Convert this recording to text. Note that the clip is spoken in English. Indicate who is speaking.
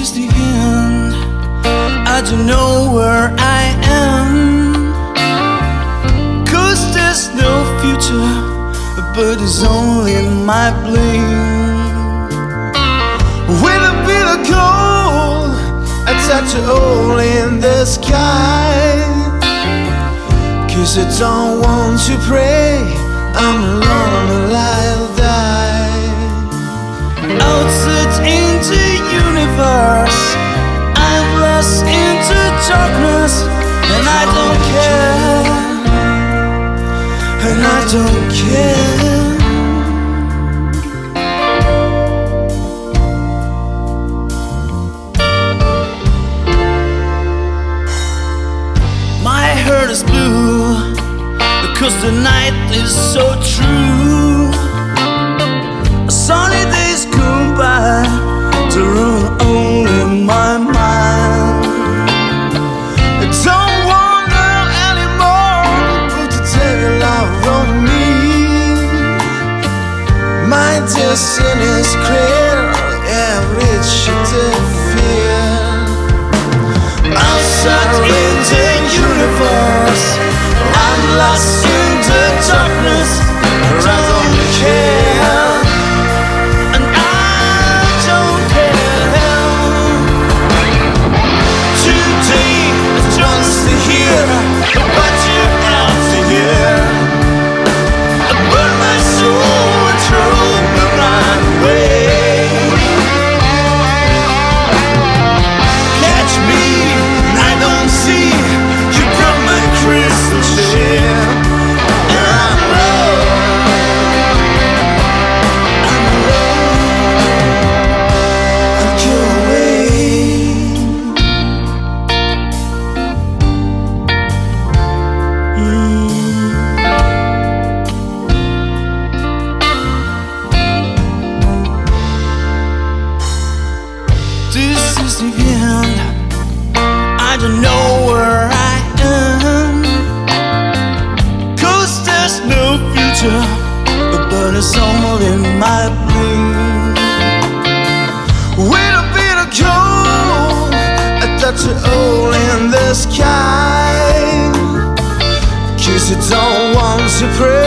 Speaker 1: is the end. I don't know where I am, 'cause there's no future, but it's only my blame. With a bit of cold, I touch a hole in the sky, 'cause I don't want to pray I'm alone or I'll die. Outside into universe, I'm lost into darkness, and I don't care, and I don't care. My heart is blue, because the night is so true. Sunny days go by to ruin only my mind. I don't want her anymore, but to take a love on me. My destiny is clear, yeah, reach the fear. Outside in the universe, I'm lost in the darkness, and I don't care, and I don't care. Today is just to hear about you out to hear. I burn my soul and throw my mind away. Catch me, and I don't see. You broke my crystal shell, and I'm alone. I'm alone. I'll go away. This is the end. I don't know where I am, 'cause there's no future, but it's only my blame. With a bit of cold, I touch a hole in the sky, 'cause I don't want to pray